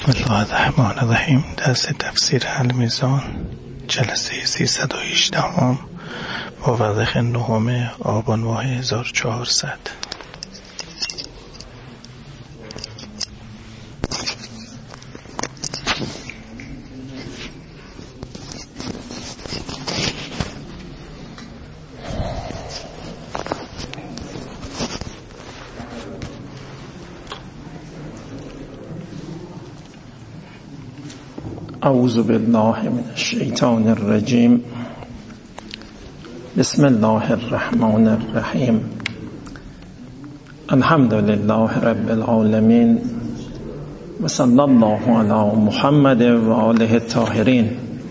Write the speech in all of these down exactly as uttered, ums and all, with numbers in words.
بسم الله الرحمن الرحیم. درس تفسیر المیزان جلسه سیصد و هجده هم مورخ نهم آبان ماه هزار و چهارصد. اعوذ بالله من الشیطان الرجیم. بسم الله الرحمن الرحیم. الحمد لله رب العالمین و صلی الله علی محمد و آله الطاهرین.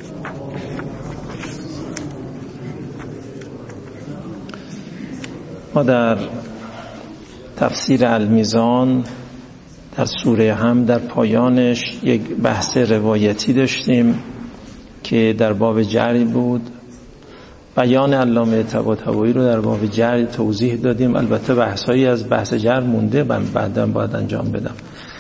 ما در تفسیر المیزان در سوره هم در پایانش یک بحث روایتی داشتیم که در باب جری بود. بیان علامه طباطبایی رو در باب جری توضیح دادیم. البته بحثایی از بحث جر مونده، من بعداً باید انجام بدم.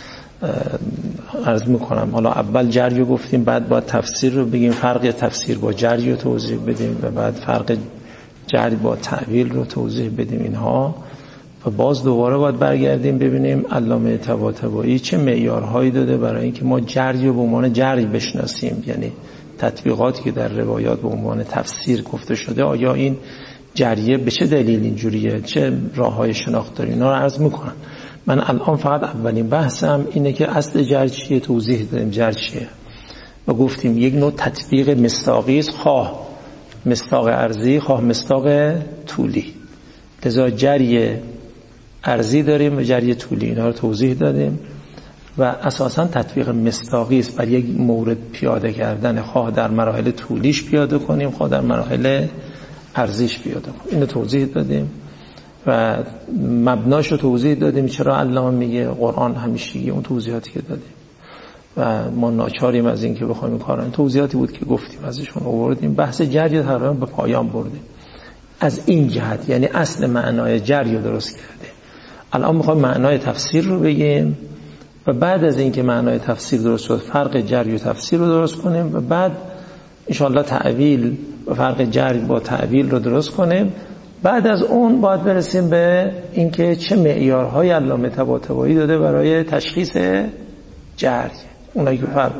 عرض میکنم حالا اول جری رو گفتیم، بعد باید تفسیر رو بگیم، فرق تفسیر با جری رو توضیح بدیم و بعد فرق جری با تعویل رو توضیح بدیم اینها. و باز دوباره باید برگردیم ببینیم علامه طباطبایی چه معیارهایی داده برای اینکه ما جری رو به عنوان جری بشناسیم، یعنی تطبیقاتی که در روایات به عنوان تفسیر گفته شده آیا این جریه به چه دلیل اینجوریه، چه راههای شناخت داره، اینا رو عرض میکنم. من الان فقط اولین بحثم اینه که اصل جر چیه، توضیح دادیم جر چیه و گفتیم یک نوع تطبیق مصداقی است، خواه مصداق ارضی خواه مصداق طولی. لذا جریه ارضی داریم و جری طولی، اینا رو توضیح دادیم و اساساً تطبیق مصداقی است بر یک مورد پیاده کردن، خواه در مراحل طولیش پیاده کنیم خواه در مراحل ارضیش پیاده کنیم. اینو توضیح دادیم و مبناش رو توضیح دادیم چرا علامه میگه قرآن همیشگی، اون توضیحاتی که دادیم و ما ناچاریم از این که بخوایم این کارا. این توضیحاتی بود که گفتیم ازشون آوردیم. بحث جری تقریبا به پایان بردیم از این جهت، یعنی اصل معنای جری رو درست کردیم. الان میخوایم معنای تفسیر رو بگیم و بعد از اینکه معنای تفسیر درست شد فرق جری و تفسیر رو درست کنیم و بعد انشاءالله تعویل و فرق جری با تعویل رو درست کنیم. بعد از اون باید برسیم به اینکه چه معیارهای علامه طباطبایی داده برای تشخیص جری. اونایی که فرق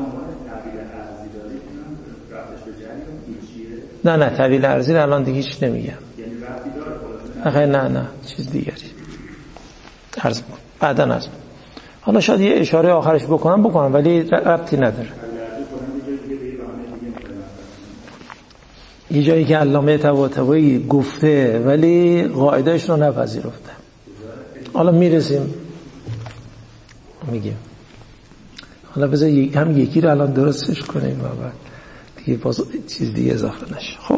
نه نه تعویل ارضی الان دیگه هیچ نمیگم. نه نه نه چیز دیگری عرض کن بعدا عرض کن. حالا شاید یه اشاره آخرش بکنم بکنم ولی ربطی نداره. یه جایی که علامه طباطبایی گفته ولی قاعدهش رو نپذیرفته. حالا میرسیم میگیم. حالا بذار هم یکی رو الان درستش کنیم و بعد دیگه باز چیز دیگه اضافه نشه. خب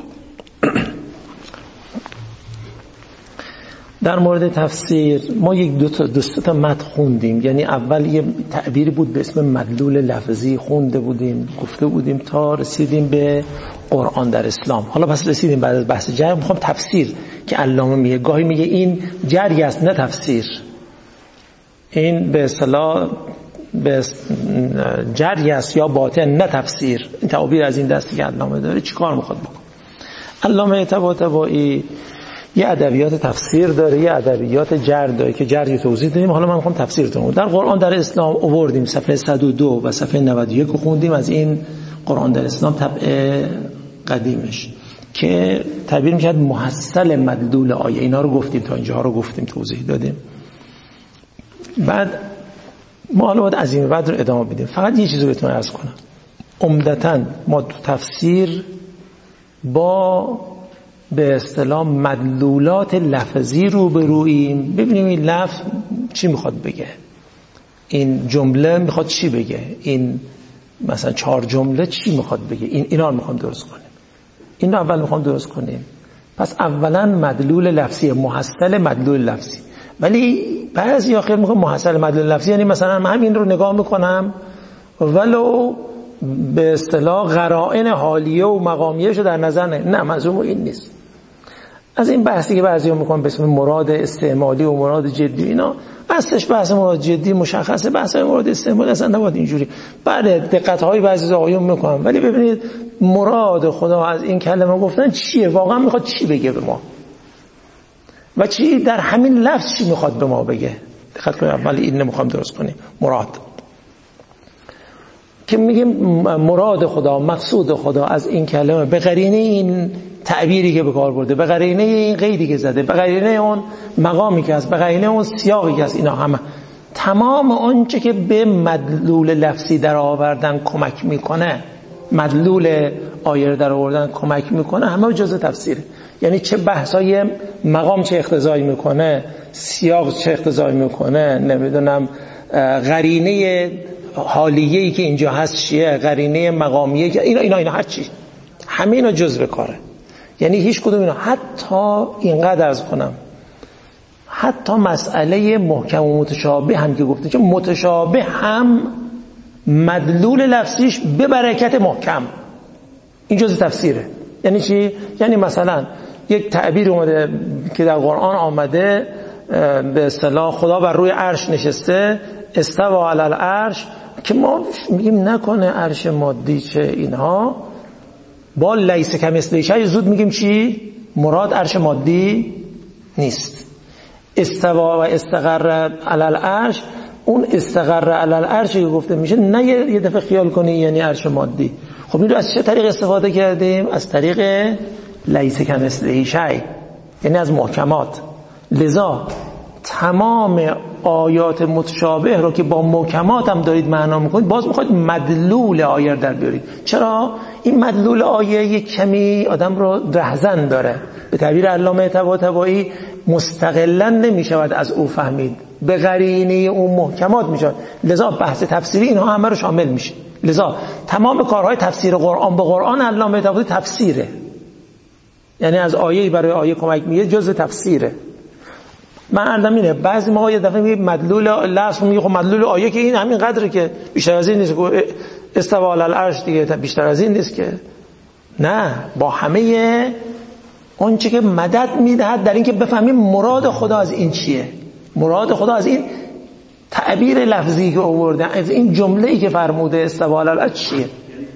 در مورد تفسیر ما یک دو تا دو تا متن خوندیم، یعنی اول یه تعبیری بود به اسم مدلول لفظی خونده بودیم گفته بودیم تا رسیدیم به قرآن در اسلام. حالا پس رسیدیم بعد از بحث جری میخوام تفسیر که علامه میگه، گاهی میگه این جری است نه تفسیر، این به اصطلاح به جری است یا باطن نه تفسیر. این تعبیر از این دستی که علامه داره چیکار میخواد بکنه؟ علامه طباطبایی یه ادبیات تفسیر داره، یه ادبیات جر داره که جری توضیح دادیم. حالا من میخوام تفسیرتون در قرآن در اسلام آوردیم صفحه صد و دو و صفحه نود و یک رو خوندیم از این قرآن در اسلام طبع قدیمش که تعبیر می‌کرد محصل مدلول آیه. اینا رو گفتیم تا اینجا رو گفتیم توضیح دادیم. بعد ما حالا باید از این بعد رو ادامه بدیم. فقط یه چیزو بهتون عرض کنم. عمدتاً ما تو تفسیر با به اصطلاح مدلولات لفظی رو برویم، ببینیم این لفظ چی میخواد بگه، این جمله میخواد چی بگه، این مثلا چهار جمله چی میخواد بگه. این اینا رو میخوام درست کنیم. این رو اول میخوام درست کنیم. پس اولا مدلول لفظی، محصل مدلول لفظی. ولی بعضی آخر میگن محصل مدلول لفظی یعنی مثلا من همین رو نگاه میکنم ولو به اصطلاح قرائن حالیه و مقامیه‌شو در نظر نه. نه منظورم این نیست. از این بحثی که بعضی‌ها میکنن به اسم مراد استعمالی و مراد جدی، اینا هستش بحث مراد جدی مشخصه، بحث مراد استعمال اصلا نباید اینجوری. بله دقت‌های بعضی آقایون میکنن، ولی ببینید مراد خدا از این کلمه گفتن چیه، واقعا میخواد چی بگه به ما و چی در همین لفظ چی میخواد به ما بگه. دقت کنید، اول این نمیخوام درست کنیم. مراد که میگیم مراد خدا، مقصود خدا از این کلمه به قرینه این تعبیری که به کار برده، به قرینه این قیدی که زده، به قرینه اون مقامی که هست، به قرینه اون سیاقی که هست، اینا همه تمام آنچه که به مدلول لفظی در آوردن کمک میکنه، مدلول آیه در آوردن کمک میکنه، همه جزء تفسیره. یعنی چه بحثای مقام چه اقتضایی میکنه، سیاق چه اقتضایی میکنه، نمیدونم قرینه حالیه‌ای که اینجا هست چیه، قرینه مقامیه که اینا اینا اینا هر چی، همه اینا جزء کاره. یعنی هیچ کدوم اینا، حتی اینقدر عرض کنم، حتی مسئله محکم و متشابه هم که گفته، چون متشابه هم مدلول لفظیش به برکت محکم، این جزء تفسیره. یعنی چی؟ یعنی مثلا یک تعبیر اومده که در قرآن آمده، به اصطلاح خدا بر روی عرش نشسته، استوى علی العرش، که ما میگیم نکنه عرش مادی چه اینها، با لیس کمثله شیء زود میگیم چی؟ مراد عرش مادی نیست. استوى و استقر علی العرش، اون استقر علی العرش که گفته میشه، نه یه دفعه خیال کنی یعنی عرش مادی. خب این رو از چه طریق استفاده کردیم؟ از طریق لیس کمثله شیء، یعنی از محکمات. لذا تمام آیات متشابه رو که با محکمات هم دارید معنا میکنید، باز میخواید مدلول آیه رو در بیارید. چرا؟ این مدلول آیه یک کمی آدم رو رهزن داره. به تعبیر علامه طباطبایی مستقلا نمیشود از او فهمید، به قرینه اون محکمات میشه. لذا بحث تفسیری اینها همه رو شامل میشه. لذا تمام کارهای تفسیر قرآن به قرآن علامه طباطبایی تفسیره، یعنی از آیه برای آیه کمک میگه، جزء تفسیره. من عندم اینه، بعضی موقع یه دفعه میگه مدلول لفظ، میگه خب مدلول آیه که این همین قدره که بیشتر از این نیست، استوى علی العرش دیگه بیشتر از این نیست که. نه، با همه اون چیزی که مدد میدهد در این که بفهمیم مراد خدا از این چیه، مراد خدا از این تعبیر لفظی که آورده، از این جمله‌ای که فرموده استوى علی العرش چیه.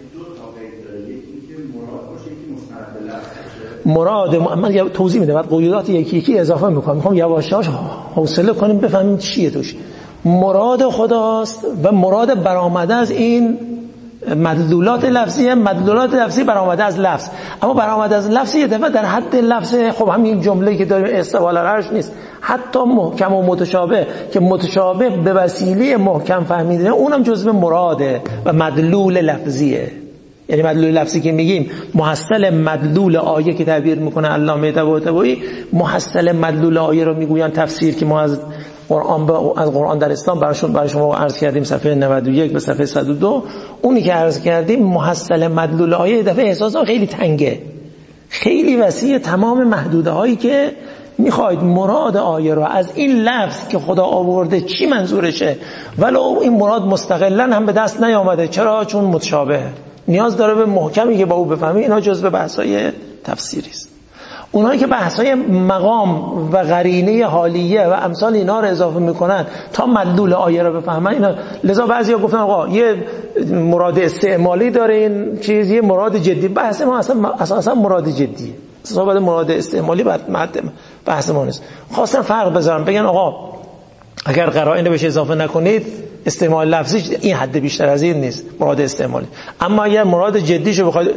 مراد من توضیح میدم، بعد قیودات یکی یکی اضافه میکنم، میخوام یواشاش حوصله کنیم بفهمیم چیه توش. مراد خداست و مراد برآمده از این مدلولات لفظی، مدلولات لفظی برآمده از لفظ، اما برآمده از لفظ یه دفعه در حد لفظ، خب همین جمله‌ای که داریم استوى علی العرش نیست، حتی محکم و متشابه که متشابه به وسیله محکم فهمیدن اونم جزء مراده و مدلول لفظیه. یعنی مدلول لفظی که میگیم محصل مدلول آیه که تعبیر میکنه علامه طباطبایی، محصل مدلول آیه رو میگوین تفسیر که ما از قرآن از قرآن در اسلام براشون برای شما عرض کردیم صفحه نود و یک به صفحه صد و دو، اونی که عرض کردیم محصل مدلول آیه دفعه احساس خیلی تنگه، خیلی وسیع، تمام محدوده هایی که میخواید مراد آیه رو از این لفظ که خدا آورده چی منظورشه، ولو این مراد مستقلا هم به دست نیامده. چرا؟ چون متشابه، نیاز داره به محکمی که با او بفهمی. اینا جزء بحث‌های تفسیری است. اونایی که بحث‌های مقام و قرینه حالیه و امثال اینا رو اضافه میکنن تا مدلول آیه رو بفهمن، اینا لذا بعضیا گفتن آقا یه مراد استعمالی داره این چیز، یه مراد جدی. بحث ما اصلا اساسا مراد جدیه، صحبت مراد استعمالی بعد بحث ما نیست. خواستم فرق بذارم، بگن آقا اگر قرائن بهش اضافه نکنید استعمال لفظی این حد بیشتر از این نیست، مراد استعمالی. اما اگر مراد جدیشو بخواید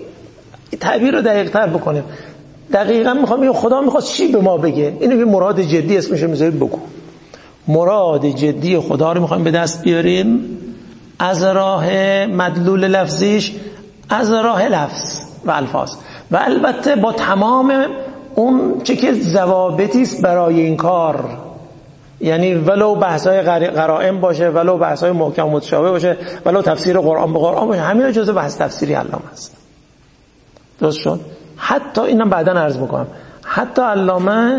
تعبیر رو دقیق تر بکنیم، دقیقاً میخوام بگم خدا میخواد چی به ما بگه، اینو که مراد جدی اسمشو میذارید بگو. مراد جدی خدا رو میخوایم به دست بیاریم از راه مدلول لفظیش، از راه لفظ و الفاظ، و البته با تمام اون چه که ضوابطی است برای این کار. یعنی ولو بحث‌های قرائن باشه، ولو بحث‌های محکم متشابه باشه، ولو تفسیر قرآن به قرآن باشه، همین جزء بحث تفسیری علامه است. درست شد؟ حتی اینم بعداً عرض میکنم، حتی علامه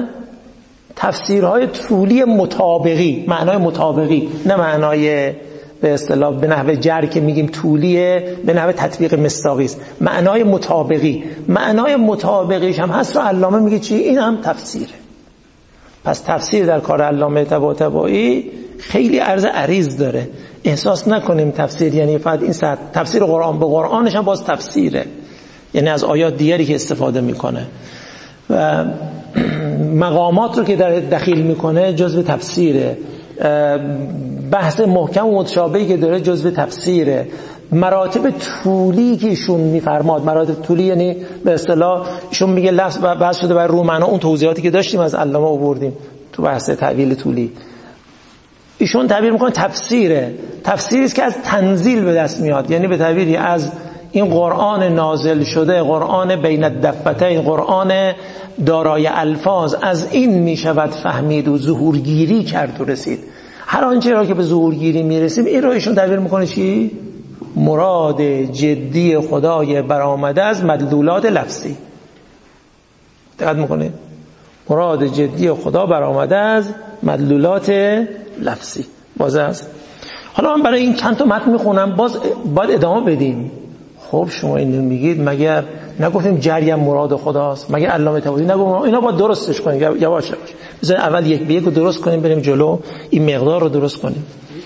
تفسیرهای طولی مطابقی، معنای مطابقی، نه معنای به اصطلاح به نحو جر که میگیم طولیه، به نحو تطبیق مصداقی است، معنای مطابقی، معنای مطابقیش هم هست رو علامه میگه چی؟ این هم تفسیره. پس تفسیر در کار علامه طباطبایی خیلی عرض عریض داره. احساس نکنیم تفسیر یعنی فقط این سطح. تفسیر قرآن به قرآنش هم باز تفسیره، یعنی از آیات دیگری که استفاده میکنه و مقامات رو که در دخیل میکنه جزء تفسیره، بحث محکم و متشابهی که داره جزء تفسیره، مراتب طولی که ایشون میفرماد، مراتب طولی یعنی به اصطلاح ایشون میگه لفظ بحث شده بر روح معنا، اون توضیحاتی که داشتیم از علامه آوردیم تو بحث تعویل طولی. ایشون تعبیر میکنه تفسیره، تفسیری است که از تنزیل به دست میاد، یعنی به تعبیری از این قرآن نازل شده، قرآن بین الدفتین، قرآن دارای الفاظ، از این میشود فهمید و ظهورگیری کرد و رسید. هر آنچه را که به ظهورگیری میرسیم این رو ایشون تعبیر میکنه چی؟ مراد جدی خدای برآمده از مدلولات لفظی. دقت میکنه؟ مراد جدی خدا برآمده از مدلولات لفظی. واضح است؟ حالا من برای این چند تا متن میخونم، باز باید ادامه بدیم. خب شما اینو میگید مگر نگفتیم جری مراد خداست؟ مگر علامه طباطبایی نگفت اینا باید درستش کنیم؟ یواش یواش بذار اول یک به یک رو درست کنیم بریم جلو، این مقدار رو درست کنیم.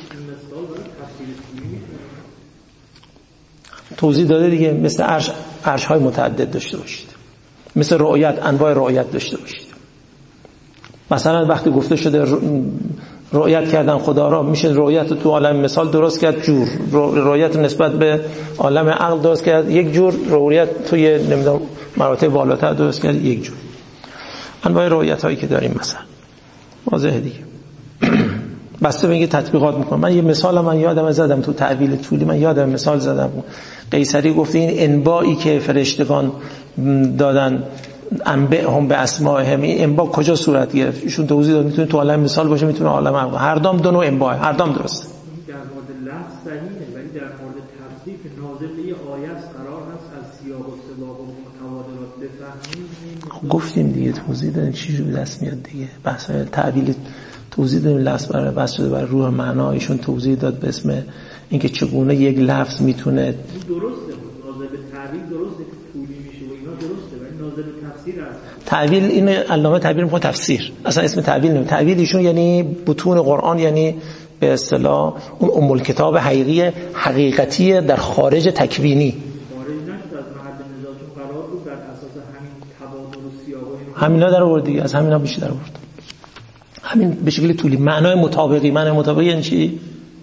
توضیح داده دیگه، مثل عرش عرش های متعدد داشته باشید، مثل رؤیت انواع رؤیت داشته باشید. مثلا وقتی گفته شده رؤیت کردن خدا را، میشه رؤیت رو تو عالم مثال درست کرد جور، رؤیت نسبت به عالم عقل درست کرد یک جور، رؤیت توی نمیدونم مراتب بالاتر درست کرد یک جور. انواع رؤیت هایی که داریم مثلا واضحه دیگه. بسته به اینکه تطبیقات میکنم. من یه مثال من یادم زدم تو تعویل طولی، من یادم مثال زدم. قیصری گفته این انبائی که فرشتگان دادن انبئهم به اسمائهم، این انبا کجا صورت گرفت؟ ایشون توضیح داد میتونه تو عالم مثال باشه، میتونه عالم عقل، هر دام دو نوع انبا، هر دام درسته. در مورد لفظ صحیحه، ولی در مورد تفسیر که نازل به یه آیه است قرار هست از سیاق و سباق و متوادرات بفهمیم. گفتیم دیگه، توضیح دادیم چی جوری دست میاد دیگه. بحث تعویل توضیح دادیم، لفظ برای بحث شده بر روح معنا. ایشون توضیح داد به اسم اینکه چگونه یک لفظ میتونه درسته، نازل به تعویل درسته که طولی میشه و اینا درسته، ولی نازل به تفسیر است. تعویل این علامه تعبیر میکنه تفسیر، اصلا اسم تعویل نمیشه. تعویل ایشون یعنی بطون قرآن، یعنی به اصطلاح اون ام الکتاب حقیقی حقیقتی در خارج تکوینی. خارج نشد از محل نزاعشون قرار بود، بر اساس همین تبادل و سیاق و اینا همینا در آورد دیگه، از همینا بیشتر آورد. همین به شکل طولی. معنای مطابقی، معنای مطابقی یعنی چی؟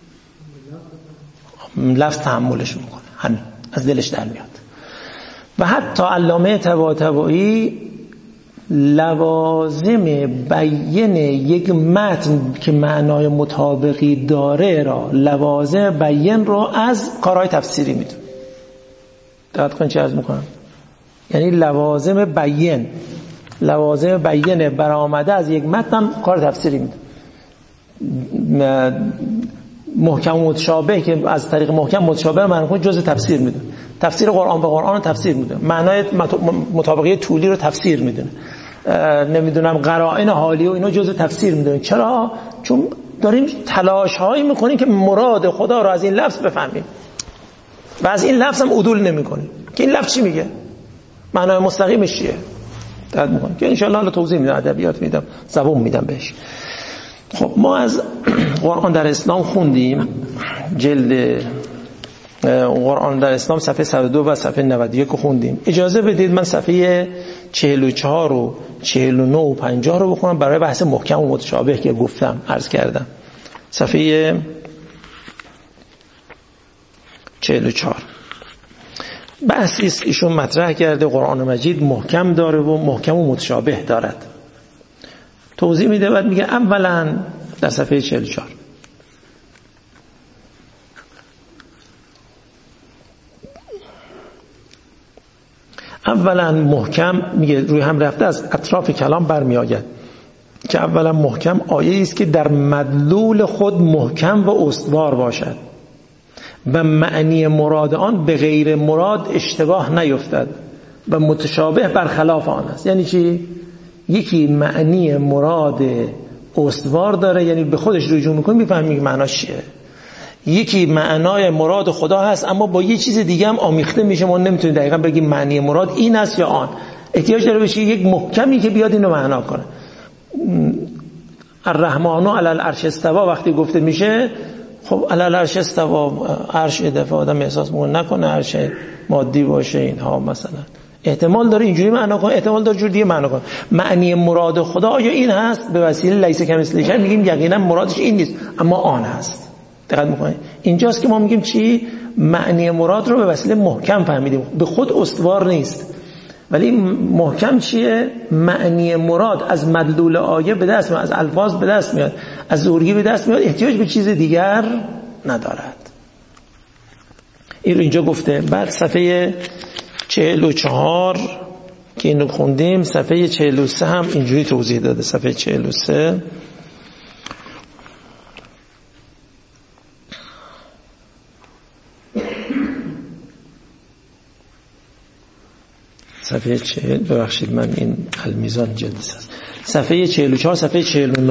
لفظ تحملش میکنه، همین از دلش در میاد. و حتی علامه طباطبایی لوازم بیان یک متن که معنای مطابقی داره را، لوازم بیان را از کارهای تفسیری میدونه. دقت کنید چه عرض میکنم؟ یعنی لوازم بیان، لوازم بیان برآمده از یک متن کار تفسیری میدونه. محکم و متشابه که از طریق محکم متشابه معنی جزء تفسیر میدونه. تفسیر قرآن به قرآن تفسیر میدونه. معنای مطابقی طولی رو تفسیر میدونه. نمیدونم قرائن حالی و اینا جزء تفسیر میدونه. چرا؟ چون داریم تلاش هایی میکنیم که مراد خدا رو از این لفظ بفهمیم و از این لفظ هم عدول نمیکنیم که این لفظ چی میگه، معنای مستقیمش چیه. دقت میکنیم که ان شاء الله توضیح میدم، ادبیات میدم، زبون میدم بهش. خب ما از قرآن در اسلام خوندیم، جلد قرآن در اسلام صفحه صد و دو و صفحه نود و یک خوندیم. اجازه بدید من صفحه چهل و چهار و چهل و نه و پنجاه رو بخونم برای بحث محکم و متشابه که گفتم عرض کردم. صفحه چهل و چهار بحثی است ایشون مطرح کرده قرآن مجید محکم داره و محکم و متشابه دارد. توضیح میده، بعد میگه اولا در صفحه چهل و چهار اولا محکم، میگه روی هم رفته از اطراف کلام برمی آید که اولا محکم آیه است که در مدلول خود محکم و استوار باشد و معنی مراد آن به غیر مراد اشتباه نیفتد و متشابه برخلاف آن است. یعنی چی؟ یکی معنی مراد استوار داره، یعنی به خودش رجوع میکنه میفهمی که معناش چیه. یکی معنای مراد خدا هست اما با یه چیز دیگه هم آمیخته میشه، ما نمیتونیم دقیقا بگیم معنی مراد این است یا آن. احتیاج داره بشه یک محکمی که بیاد اینو معنا کنه. الرحمن علی العرش استوى وقتی گفته میشه، خب علی العرش استوى، عرش دفعه آدم احساس مون نکنه عرش مادی باشه اینها مثلا، احتمال داره اینجوری معنا کنه، احتمال داره جور دیگه معنا کنه. معنی مراد خدا آیا این هست؟ به وسیله لیس کمثله شیء میگیم یقینا مرادش این نیست، اما آن هست. دقت میکنید اینجاست که ما میگیم چی؟ معنی مراد رو به وسیله محکم فهمیدیم، به خود استوار نیست. ولی محکم چیه؟ معنی مراد از مدلول آیه به دست میاد، از الفاظ به دست میاد، از ظهوری به دست میاد، احتیاج به چیز دیگر ندارد. این رو اینجا گفته. بعد صفحه چهل و چهار که اینو خوندیم، صفحه چهل و سه هم اینجوری توضیح داده. صفحه چهل و سه صفحه چهل، ببخشید من این المیزان جلد است، صفحه چهل و چهار، صفحه چهل و نه.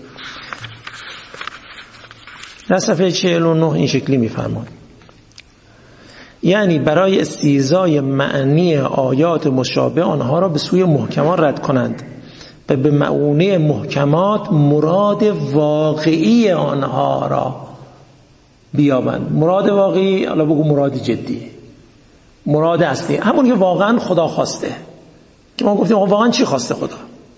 در صفحه چهل و نه این شکلی میفرماد: یعنی برای استیضای معنی آیات مشابه آنها را به سوی محکمات رد کنند و به معونه محکمات مراد واقعی آنها را بیابند. مراد واقعی، حالا بگو مراد جدی، مراد اصلی، همون که واقعا خدا خواسته، که ما گفتیم واقعا چی خواسته خدا،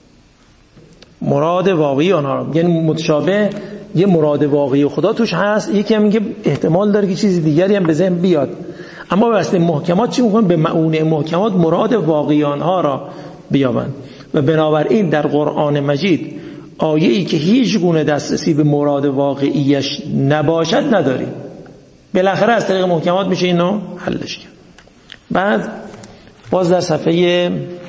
مراد واقعی آنها را. یعنی متشابه یه مراد واقعی خدا توش هست، یکی هم میگه احتمال داره که چیز دیگری هم به ذهن بیاد، اما به واسطه محکمات چی میکنن؟ به معونه محکمات مراد واقعی آنها را بیابند. و بنابراین در قرآن مجید آیه‌ای که هیچ گونه دسترسی به مراد واقعیش نباشد نداری، بالاخره از طریق محکمات میشه اینو حلش کرد. بعد باز در صفحه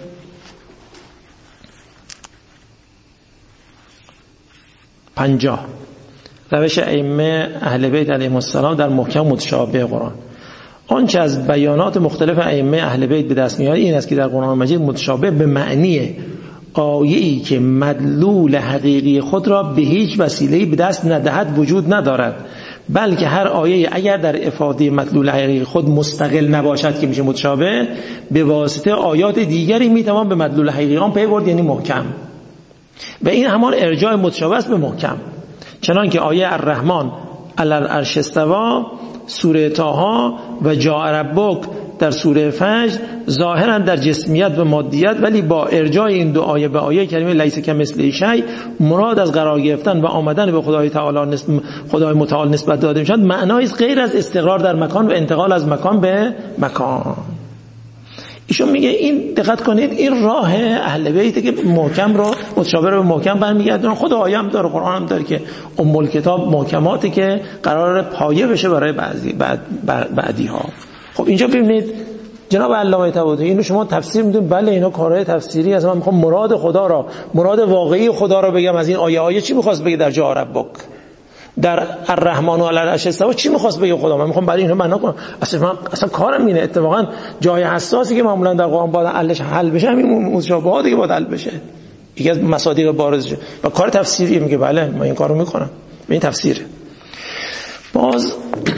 پنجاه روش ائمه اهل بیت علیهم السلام در محکم متشابه قرآن. آنچه از بیانات مختلف ائمه اهل بیت به دست میاد این است که در قرآن مجید متشابه به معنی آیه‌ای که مدلول حقیقی خود را به هیچ وسیله‌ای به دست ندهد وجود ندارد، بلکه هر آیه اگر در افاده مدلول حقیقی خود مستقل نباشد که میشه متشابه، به واسطه آیات دیگری میتوان به مدلول حقیقی آن پی برد، یعنی محکم. و این همان ارجاع متشابه است به محکم، چنان که آیه الرحمن علی العرش استوى سوره طه و جاء ربک در سوره فجر ظاهرا در جسمیت و مادیت، ولی با ارجاع این دو آیه به آیه کریمه لیس کمثله شیء مراد از قرار گرفتن و آمدن به خدای تعالی نسبت خدای متعال نسبت داده میشد معنایی غیر از استقرار در مکان و انتقال از مکان به مکان. ایشون میگه این دقت کنید این راه اهل بیت که محکم رو متشابه رو به محکم برمیگردونن. خود آیه هم داره، قرآن هم داره که ام الکتاب محکماتی که قرار پایه بشه برای بعضی بعد بعدی ها. خب اینجا ببینید جناب علامه طباطبایی اینو شما تفسیر میدونید، بله اینا کارهای تفسیری از من میخوام مراد خدا را، مراد واقعی خدا را بگم از این آیه. آیه چی میخواست بگه در جاء ربک؟ در الرحمن علی العرش استوى چی میخواست بگه خدا؟ من میخوام برای اینو معنا کنم. اصلا من اصلا کارم اینه. اتفاقا جای حساسی که معمولا در قرآن باید حلش حل بشه همین مشابهاتی که باید حل بشه، یکی از مصادیق بارزشه و کار تفسیری میگه بله من این کارو میکنم، به این تفسیره. باز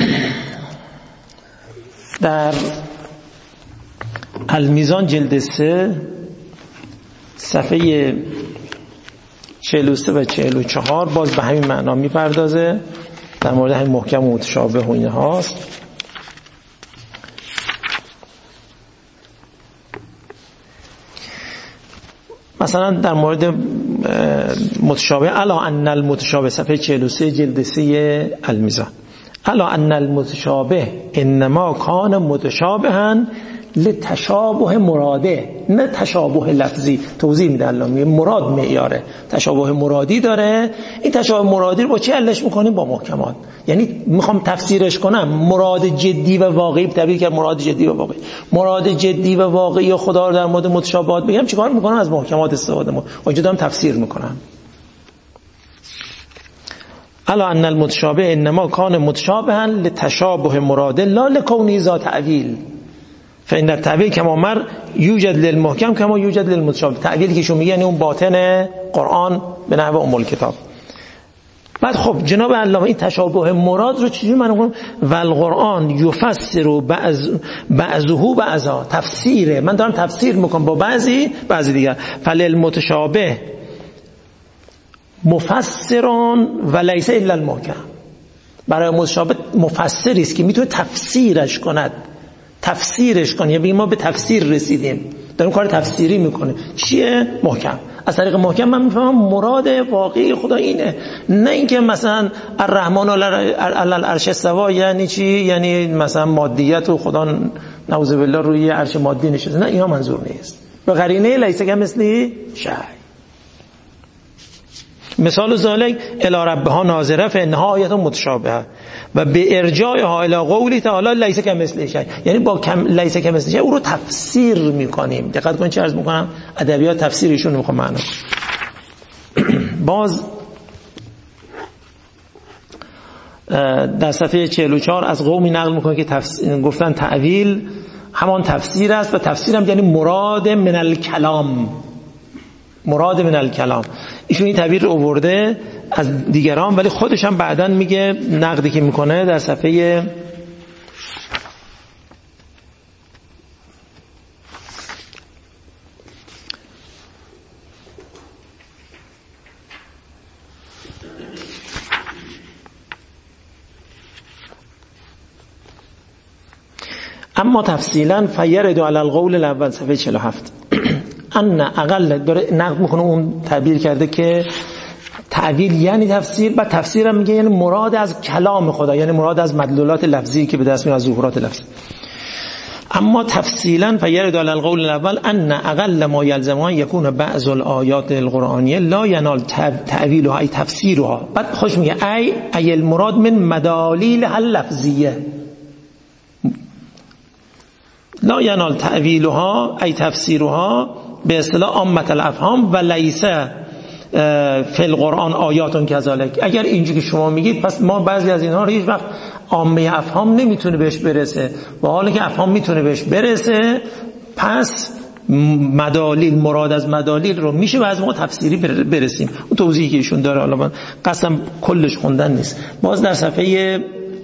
در المیزان جلد سه صفحه چهل و سه و چهل و چهار باز به همین معنا میپردازه، در مورد همین محکم و متشابه و اینه هاست. مثلا در مورد متشابه الا ان المتشابه صفحه چهل و سه جلد سه المیزان الا ان المتشابه انما کان متشابها لتشابه مراده، نه تشابه لفظی. توضیح میده الله، میگه مراد معیاره، تشابه مرادی داره. این تشابه مرادی رو با چی حلش میکنیم؟ با محکمات. یعنی میخوام تفسیرش کنم مراد جدی و واقعی، تعبیر کرد مراد جدی و واقعی، مراد جدی و واقعی خدا رو در مورد متشابهات بگم چیکار میکنم؟ از محکمات استفاده میکنم. اونجا دارم تفسیر میکنم. الا ان المتشابه انما کان متشابها لتشابه مراده لا لکونه ذات تعویل فإن التعویل کما مر یوجد للمحکم کما یوجد للمتشابه. تعویلی که شما میگن یعنی اون باطن قرآن به نحو ام الکتاب. بعد خب جناب علامه این تشابه مراد رو چجوری من میگم؟ والقرآن یفسر بعض بعضه بعضا، تفسیره، من دارم تفسیر میکنم با بعضی بعضی دیگر. فللمتشابه مفسرون و لیس الا المحکم. برای متشابه مفسری است که میتونه تفسیرش کند، تفسیرش کنه. یعنی ما به تفسیر رسیدیم، داریم کار تفسیری میکنه. چیه؟ محکم. از طریق محکم من میفهمم مراد واقعی خدا اینه، نه اینکه مثلا الرحمن علی العرش استوى یعنی چی، یعنی مثلا مادیت و خدا نعوذ بالله روی عرش مادی نشسته. نه، اینا منظور نیست. به قرینه لیس کمثله شیء. مثال ذالک الی ربها ناظره فانها آیه متشابهه و به ارجاعها الی قولی تعالی لیس کمثله شیء. یعنی با کم لیس کمثله شیء او رو تفسیر میکنیم. دقت کنید چه عرض میکنم، ادبیات تفسیرشون رو میخوام معنا. باز در صفحه چهل و چهار از قومی نقل میکنه که تفسیر گفتن تعویل همان تفسیر است و تفسیر هم یعنی مراد من الکلام، مراد من الکلام. ایشون این تعبیر رو آورده از دیگران، ولی خودش هم بعداً میگه نقدی که میکنه در صفحه اما تفصیلا فیرد علی القول الاول صفحه چهل و هفت ان اقل داره نقد میکنه اون تعبیر کرده که تعبیر یعنی تفسیر، بعد تفسیر هم میگه یعنی مراد از کلام خدا، یعنی مراد از مدلولات لفظی که به دست میاد از ظهورات لفظی. اما تفصیلا فیرد علی القول الاول ان اقل ما یلزم یکون بعض الآیات القرآنیه لا ینال تعویلها ای تفسیرها. بعد خوش میگه ای ای المراد من مدالیل اللفظیه لا ینال تعویلها ای تفسیرها به اصطلاح عامه الافهام و لیس فی القرآن آیاتون کذالک. اگر اینجوری که شما میگید پس ما بعضی از اینها رو هیچ وقت عامه افهام نمیتونه بهش برسه، و حالا که افهام میتونه بهش برسه پس مدالیل، مراد از مدالیل رو میشه بعضی ما تفسیری برسیم. اون توضیحی که ایشون داره، حالا من قسم کلش خوندن نیست. باز در صفحه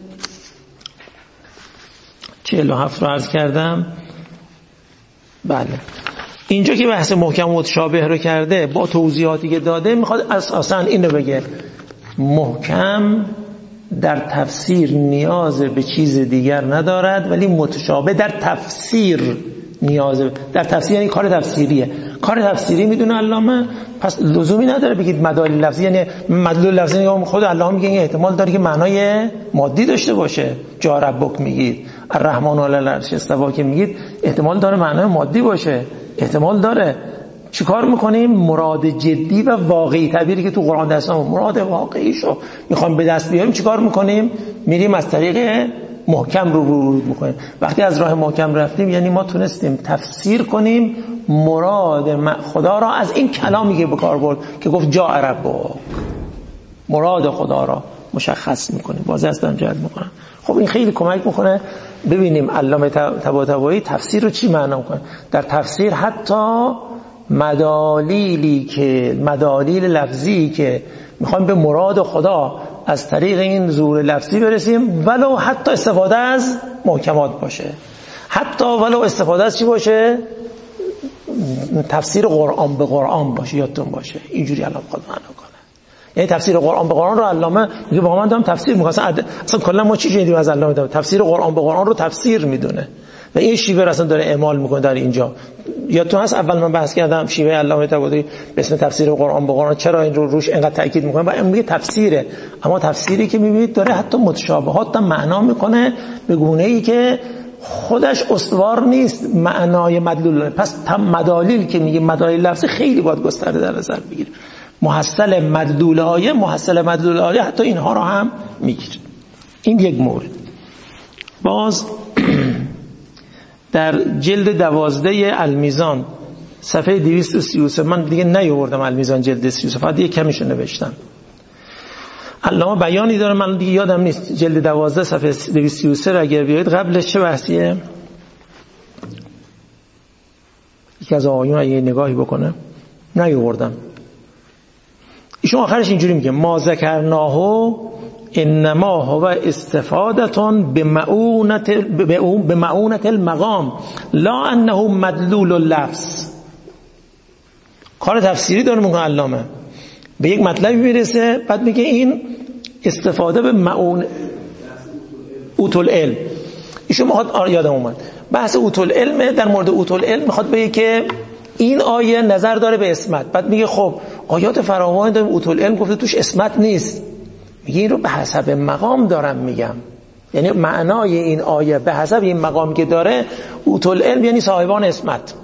چهل و هفت رو عرض کردم. بله، اینجا که بحث محکم و متشابه رو کرده با توضیحاتی که داده، میخواد اساساً اینو بگه محکم در تفسیر نیاز به چیز دیگر ندارد، ولی متشابه در تفسیر نیاز در تفسیر، یعنی کار تفسیریه. کار تفسیری میدونه علامه، پس لزومی نداره بگید مدلول لفظی، یعنی مدلول لفظی یعنی خود علامه میگه این احتمال داره که معنای مادی داشته باشه. جا ربک میگید، الرحمن علی العرش استوى که میگید احتمال داره معنای مادی باشه، احتمال داره. چیکار میکنیم؟ مراد جدی و واقعی، تعبیری که تو قرآن دستم مراد واقعیشو میخوام به دست بیاریم، چیکار میکنیم؟ میریم از طریق محکم رو ورود میکنیم. وقتی از راه محکم رفتیم یعنی ما تونستیم تفسیر کنیم مراد خدا را از این کلامی که به کار برد که گفت جاء ربک، مراد خدا را مشخص میکنیم، واضح هستم جلد میکنم. خب این خیلی کمک میکنه ببینیم علامه طباطبایی تفسیر رو چی معنا میکنه. در تفسیر حتی مدالیلی که مدالیل لفظی که میخوایم به مراد خدا از طریق این ظهور لفظی برسیم، ولو حتی استفاده از محکمات باشه، حتی ولو استفاده از چی باشه؟ تفسیر قرآن به قرآن باشه. یادتون باشه اینجوری الان خود معنا کنه، یعنی تفسیر قرآن به قرآن رو علامه میگه با من دارم تفسیر میکنم. اصلا, اصلا کلا ما چی شنیدیم از علامه؟ دارم تفسیر قرآن به قرآن رو تفسیر میدونه و این شیوه اصلا داره اعمال میکنه در اینجا. یادتون هست اول من بحث کردم شیوه علامه طباطبایی به اسم تفسیر قرآن به قرآن چرا این رو روش اینقدر تاکید میکنه؟ و میگه تفسیره، اما تفسیری که میبینید داره حتی متشابهات هم معنا میکنه به گونه‌ای که خودش استوار نیست معنای مدلول. پس مدالیل که میگه مدالیل لفظی خیلی باید گسترده در نظر بگیریم. محصل مدلول آیه، محصل مدلول آیه حتی اینها رو هم میگیره. این یک مورد. باز در جلد دوازده المیزان صفحه دویست و سی و سه، من دیگه نیاوردم المیزان جلد سی و سه، فقط دیگه کمیشو نوشتم. علامه بیانی داره، من دیگه یادم نیست جلد دوازده صفحه دویست و سی و سه رو اگر بیایید قبلش چه بحثیه؟ یکی از آقایون اگه نگاهی بکنه، نیاوردم. ایشون آخرش اینجوری میگه ما ذکرناه انما هو استفادتون بمعونت بمعونت المقام لا انه مدلول اللفظ. کار تفسیری داره میگه علامه، به یک مطلبی میرسه، بعد میگه این استفاده به معون اوتول علم. ایشون میخواد، یادم اومد بحث اوتول علم، در مورد اوتول علم میخواد بگه که این آیه نظر داره به اسمت. بعد میگه خب آیات فراوان داریم اوتول علم گفته توش اسمت نیست. میگه این رو به حسب مقام دارم میگم، یعنی معنای این آیه به حسب این مقام که داره اوتول علم یعنی صاحبان اسمت.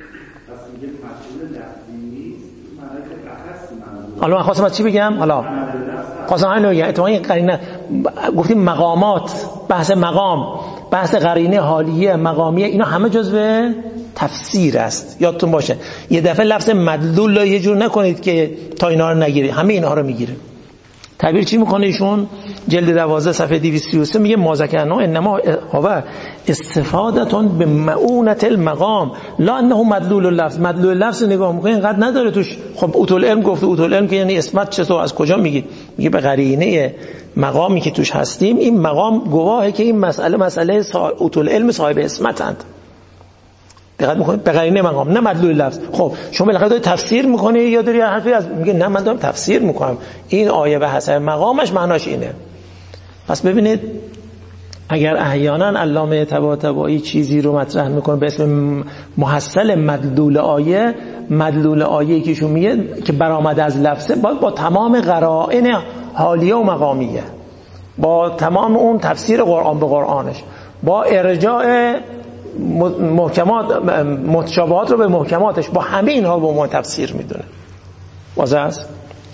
حالا من خواستم از چی بگم؟ حالا خواستم همین رو بگم. اتفاقا قرینه گفتیم مقامات، بحث مقام، بحث قرینه حالیه مقامیه، اینا همه جزء تفسیر است. یادتون باشه یه دفعه لفظ مدلول رو یه جور نکنید که تا اینا رو نگیره، همه اینها رو میگیره. تعبیر چی میکنه ایشون؟ جلد دوازده صفحه دویست و سی و سه میگه ما ذکرنا انما هو استفادتون به معونت المقام لا انه مدلول اللفظ. مدلول اللفظ نگاه میکنه اینقدر نداره توش. خب اوتول علم گفته، اوتول علم که یعنی اسمت چطور از کجا میگی؟ میگه به قرینه مقامی که توش هستیم، این مقام گواهه که این مسئله مسئله اوتول علم صاحب اسمتند. دقت میکنید؟ به قرینه مقام، نه مدلول لفظ. خب شما بالاخره داری تفسیر میکنی یا داری حرفی از میگه نه من دارم تفسیر میکنم، این آیه به حسب مقامش معناش اینه. پس ببینید اگر احیانا علامه طباطبایی چیزی رو مطرح میکنه به اسم محصل مدلول آیه، مدلول آیه‌ای که شون میگه که برآمده از لفظه باید با تمام قرائن حالیه و مقامیه، با تمام اون تفسیر قرآن به قرآنش، با ارجاع محکمات متشابهات رو به محکماتش، با همه اینها به عنوان تفسیر میدونه. واضح است؟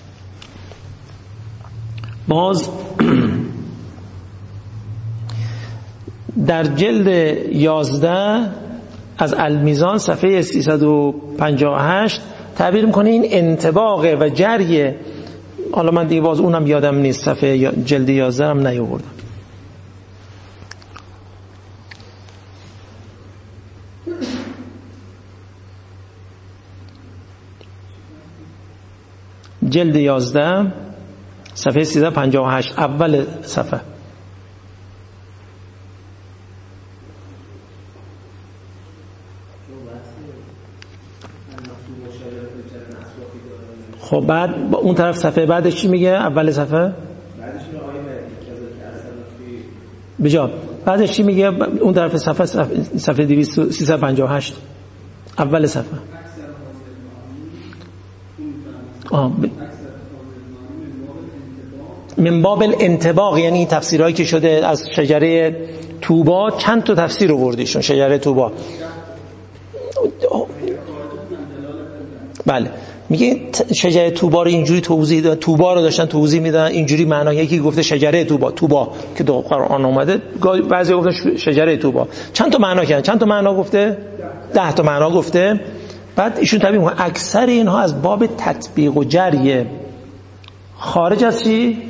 باز در جلد یازده از المیزان صفحه سیصد و پنجاه و هشت تعبیر میکنه این انطباق و جری. حالا من دیگه باز اونم یادم نیست، صفحه جلد یازده هم نیاوردم. جلد یازده صفحه سیصد و پنجاه و هشت اول صفحه. خب بعد اون طرف صفحه بعدش چی میگه؟ اول صفحه بعدش بجا بعدش چی میگه؟ اون طرف صفحه صفحه سیصد و پنجاه و هشت اول صفحه. آه ب... من باب الانطباق، یعنی تفسیرهایی که شده از شجره طوبا. چند تا تفسیر آوردیشون شجره طوبا. بله میگه شجره طوبا رو اینجوری توضیح دادن، طوبا رو داشتن توضیح میدن اینجوری معنا. یکی گفته شجره طوبا، طوبا که در قرآن اومده، بعضی گفتن شجره طوبا. چند تا معنا کردن؟ چند تا معنا گفته؟ ده تا معنا گفته. بعد ایشون تعبیر میکنه اکثر اینها از باب تطبیق و جریه، خارج از چی؟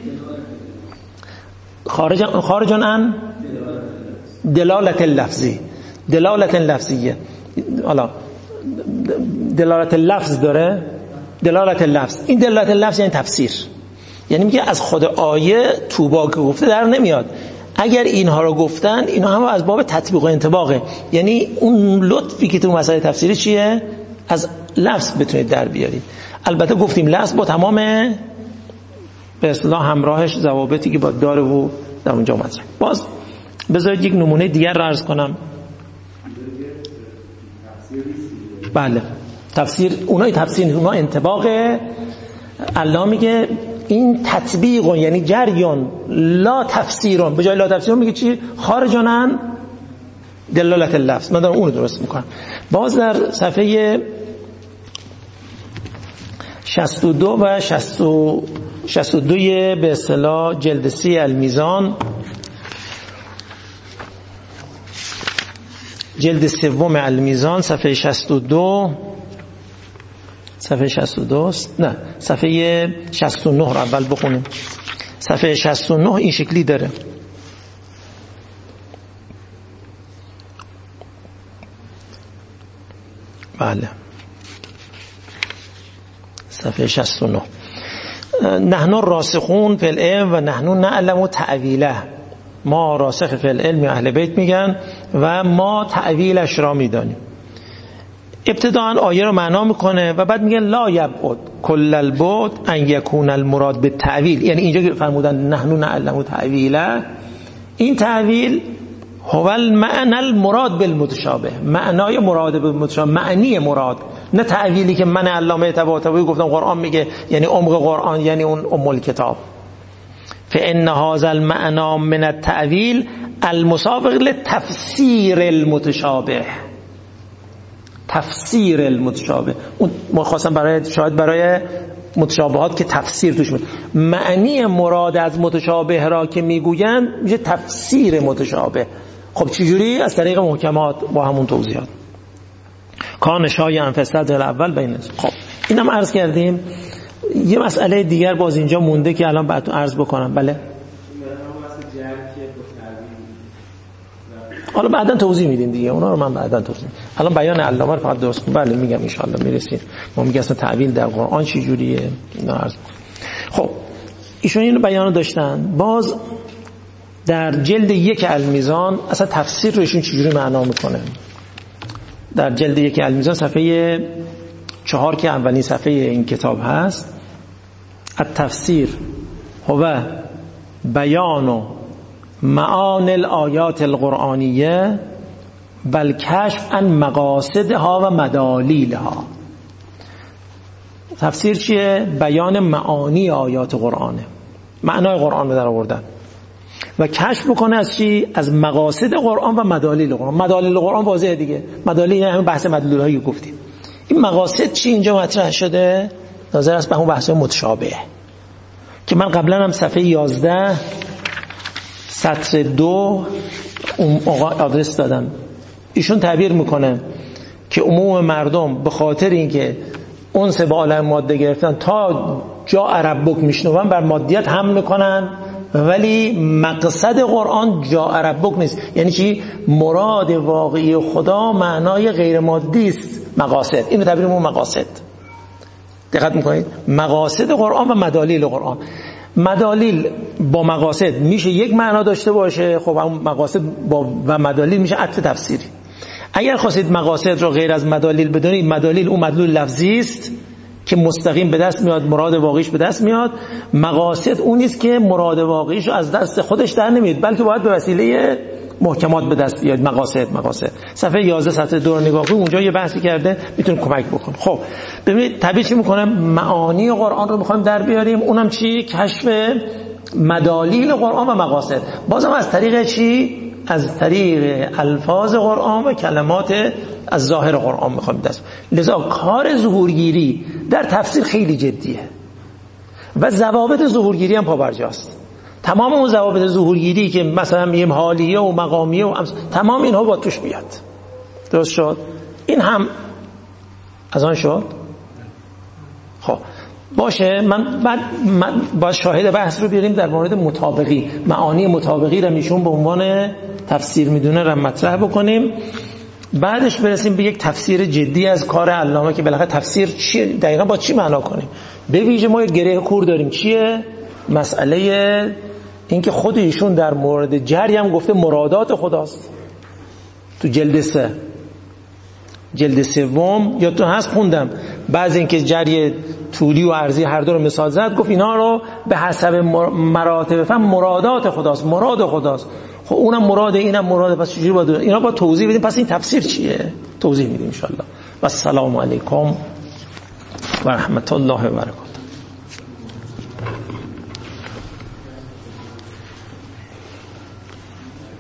خارج خارجان ان دلالت لفظی، دلالت لفظیه. حالا دلالت لفظ داره، دلالت لفظ، این دلالت لفظ یعنی تفسیر، یعنی میگه از خود آیه طوبا که گفته در نمیاد. اگر اینها رو گفتن اینها هم از باب تطبیق و انطباقه، یعنی اون لطفی که تو مسئله تفسیری چیه؟ از لفظ بتونید در بیارید. البته گفتیم لفظ با تمام به اصطلاح همراهش ضوابطی که با داره و در اونجا مطرح. باز بذارید یک نمونه دیگر رو عرض کنم. بله تفسیر، اونای تفسیر اونا انطباقه. الله میگه این تطبیق یعنی جریان، لا تفسیرون، به جای لا تفسیرون میگه چی؟ خارجانن دلالت اللفظ. من دارم اونو درست میکنم. باز در صفحه شصت و دو و شصت و دو به اصطلاح جلد سی المیزان، جلد سوم المیزان صفحه شصت و دو، صفحه شصت و دو نه صفحه شصت و نه رو اول بخونیم. صفحه شصت و نه این شکلی داره. بله صفحه شصت و نه. نحن راسخون فی العلم و نحن نعلم تأویله. ما راسخ فی العلم اهل بیت میگن و ما تأویلش را میدانیم. ابتداء آیه رو معنا میکنه و بعد میگه لا یبعد کل البعد ان یکون المراد به تعویل، یعنی اینجا که فرمودن نحنو نعلم تعویله، این تعویل هو المعنى المراد بالمتشابه، معنای مراد بالمتشابه، معنی مراد، نه تعویلی که من علامه طباطبایی گفتم قرآن میگه یعنی عمق قرآن یعنی اون ام الکتاب. فان هذا المعنى من التعویل المسابق لتفسیر المتشابه، تفسیر المتشابه. اون ما خواستم برای شاید برای متشابهات که تفسیر توش میاد، معنی مراد از متشابه را که میگویند میشه تفسیر متشابه. خب چجوری؟ از طریق محکمات با همون توضیحات. کان شایعا فی الصدر الاول بین. خب اینم عرض کردیم. یه مسئله دیگر باز اینجا مونده که الان بعد عرض بکنم. بله حالا بعدا توضیح میدیم دیگه، اونا رو من بعدا توضیح میدم. الان بیان علامه رو فقط درست کنم. بله میگم ان شاء الله میرسیم. ما میگیم اصلا تعویل در قرآن چه جوریه اینا عرض. خب ایشون اینو بیان داشتن. باز در جلد یک المیزان اصلا تفسیر رو ایشون چجوری معنا میکنه. در جلد یک المیزان صفحه چهار که اولین صفحه این کتاب هست، التفسیر هو بیان معانی الآیات القرآنیه بل کشف عن مقاصدها و مدالیلها. تفسیر چیه؟ بیان معانی آیات قرآنه، معنای قرآن رو در آوردن و کشف بکنه از چی؟ از مقاصد قرآن و مدالیل قرآن. مدالیل قرآن واضحه دیگه، مدالیل یعنی همین بحث مدلول هایی گفتیم. این مقاصد چی اینجا مطرح شده؟ نظر است به همون بحث متشابه که من قبلا هم صفحه یازده سطر دو اون آدرس دادم. ایشون تعبیر میکنه که عموم مردم به خاطر اینکه اونس به عالم ماده گرفتن تا جا ربک میشنون بر مادیت هم میکنن، ولی مقصد قرآن جا ربک نیست. یعنی چی؟ مراد واقعی خدا معنای غیر مادی است. مقاصد، اینو تعبیرمون مقاصد. دقت میکنید؟ مقاصد قرآن و مدالیل قرآن. مدالیل با مقاصد میشه یک معنا داشته باشه، خب اون مقاصد با و مدالیل میشه عطف تفسیری. اگر خواستید مقاصد رو غیر از مدالیل بدونید، مدالیل اون مدلول لفظی است که مستقیم به دست میاد، مراد واقعیش به دست میاد. مقاصد اون نیست که مراد واقعیش از دست خودش در نمیاد، بلکه باید به وسیله محکمات به دست بیاد. مقاصد مقاصد صفحه یازده سطر دو رو نگاه کنید، اونجا یه بحثی کرده میتونه کمک بکنه. خب ببینید تعبیر چی میکنه؟ معانی قرآن رو میخوایم در بیاریم، اونم چی؟ کشف مدالیل قرآن و مقاصد. بازم از طریق چی؟ از طریق الفاظ قرآن و کلمات از ظاهر قرآن میخوایم دست. لذا کار ظهورگیری در تفسیر خیلی جدیه و ضوابط ظهورگیری هم پابرجاست. تمام اون ضوابط ظهورگیری که مثلا میگیم حالیه و مقامیه و تمام اینها با توش بیاد. درست شد؟ این هم از آن شد. خب باشه، من بعد من با شاهد بحث رو بیاریم در مورد مطابقی، معانی مطابقی رو میشون به عنوان تفسیر میدونه رو مطرح بکنیم. بعدش برسیم به یک تفسیر جدی از کار علامه که بالاخره تفسیر چی دقیقاً با چی معنا کنیم. به ویژه ما یک گره کور داریم. چیه؟ مسئله این که خود ایشون در مورد جری هم گفته مرادات خداست. تو جلد سه جلد سوم یا تو هست خوندم بعض اینکه جری طولی و عرضی هر دو رو مثال زد، گفت اینا رو به حسب مراتب فهم مرادات خداست، مراد خداست. خب اونم مراد، اینم مراد، پس چجوری باید اینا با توضیح بدیم؟ پس این تفسیر چیه؟ توضیح میدیم ان شاء الله. و السلام علیکم و رحمت الله و برکاته.